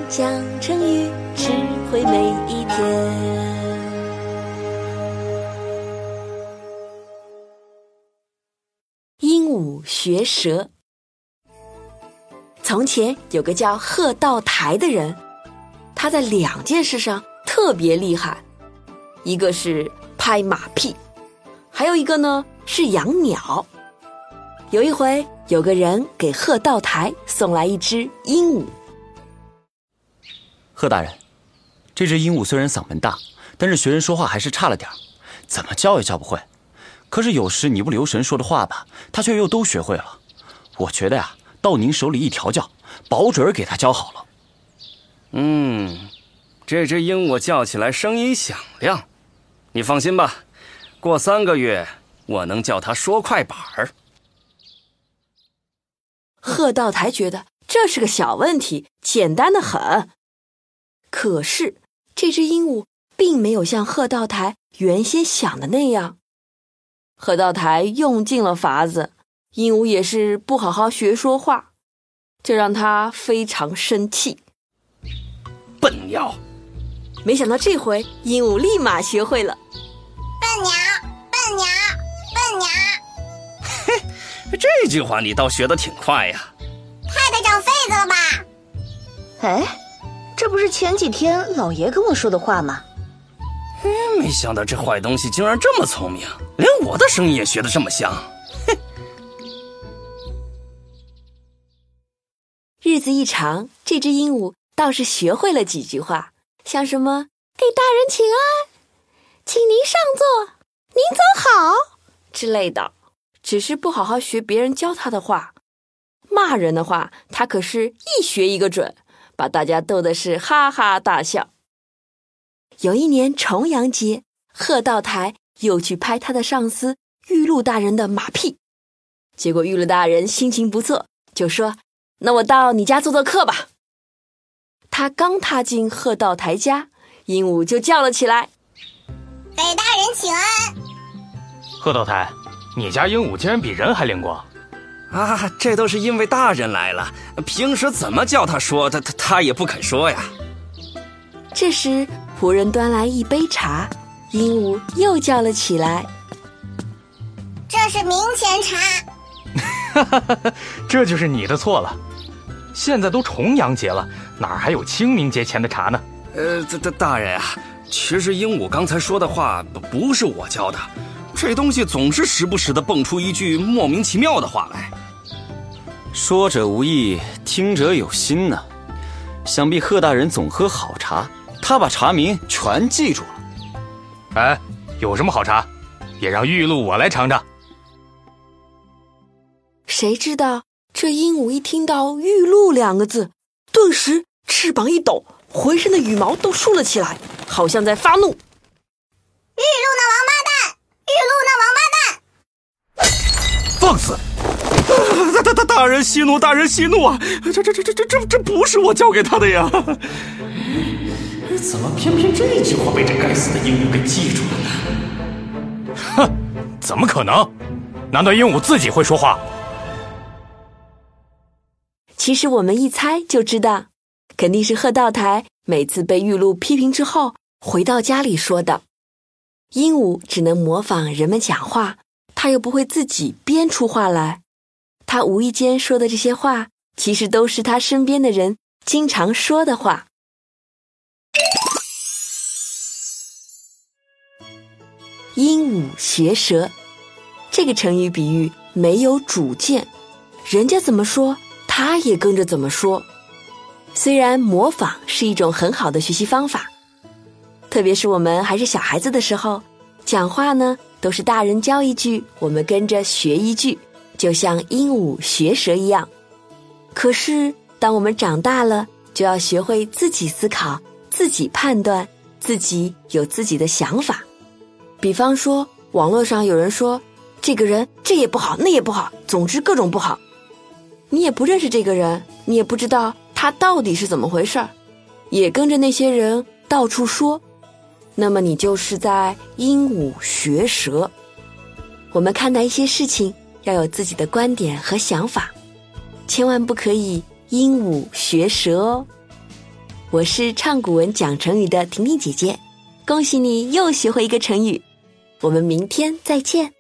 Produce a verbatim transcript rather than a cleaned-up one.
讲成语，智慧每一天。鹦鹉学舌。从前有个叫贺道台的人，他在两件事上特别厉害，一个是拍马屁，还有一个呢是养鸟。有一回，有个人给贺道台送来一只鹦鹉。 贺大人，这只鹦鹉虽然嗓门大，但是学人说话还是差了点，怎么教也教不会。可是有时你不留神说的话吧，它却又都学会了。我觉得呀、啊，到您手里一调教，保准给它教好了。 嗯，这只鹦鹉叫起来声音响亮，你放心吧，过三个月我能叫它说快板儿。 贺道台觉得这是个小问题，简单得很。可是这只鹦鹉并没有像贺道台原先想的那样。贺道台用尽了法子，鹦鹉也是不好好学说话，这让他非常生气。 笨鸟！ 没想到这回鹦鹉立马学会了。 笨鸟，笨鸟，笨鸟。 嘿，这句话你倒学得挺快呀。 太太长痱子了吧？ 哎，这不是前几天老爷跟我说的话吗？ 嗯，没想到这坏东西竟然这么聪明，连我的声音也学得这么像。哼！ 日子一长，这只鹦鹉倒是学会了几句话，像什么给大人请安，请您上座，您走好之类的，只是不好好学别人教他的话。骂人的话他可是一学一个准，把大家逗得是哈哈大笑。有一年重阳节，贺道台又去拍他的上司玉露大人的马屁，结果玉露大人心情不错，就说那我到你家做做客吧。他刚踏进贺道台家，鹦鹉就叫了起来， 给大人请安。 贺道台，你家鹦鹉竟然比人还灵光啊，这都是因为大人来了，平时怎么叫他说，他他他也不肯说呀。 这时仆人端来一杯茶，鹦鹉又叫了起来， 这是明前茶。 这就是你的错了，现在都重阳节了，哪还有清明节前的茶呢？ 呃，大大人啊，其实鹦鹉刚才说的话不是我教的，这东西总是时不时地蹦出一句莫名其妙的话来。 说者无意，听者有心呢。想必贺大人总喝好茶，他把茶名全记住了。 哎，有什么好茶，也让玉露我来尝尝。 谁知道这鹦鹉一听到玉露两个字，顿时翅膀一抖，浑身的羽毛都竖了起来，好像在发怒。 玉露那王八蛋，玉露那王八蛋！ 放肆！大大大大人息怒，大人息怒啊！这这这这这这这不是我教给他的呀！ 怎么偏偏这句话被这该死的鹦鹉给记住了呢？ 哼，怎么可能？难道鹦鹉自己会说话？ 其实我们一猜就知道，肯定是贺道台每次被玉露批评之后回到家里说的。鹦鹉只能模仿人们讲话，它又不会自己编出话来。他无意间说的这些话，其实都是他身边的人经常说的话。鹦鹉学舌，这个成语比喻没有主见，人家怎么说他也跟着怎么说。虽然模仿是一种很好的学习方法，特别是我们还是小孩子的时候，讲话呢都是大人教一句，我们跟着学一句，就像鹦鹉学舌一样。可是当我们长大了，就要学会自己思考，自己判断，自己有自己的想法。比方说网络上有人说这个人这也不好那也不好，总之各种不好，你也不认识这个人，你也不知道他到底是怎么回事儿，也跟着那些人到处说，那么你就是在鹦鹉学舌。我们看待一些事情要有自己的观点和想法，千万不可以鹦鹉学舌哦。 我是唱古文讲成语的婷婷姐姐，恭喜你又学会一个成语，我们明天再见。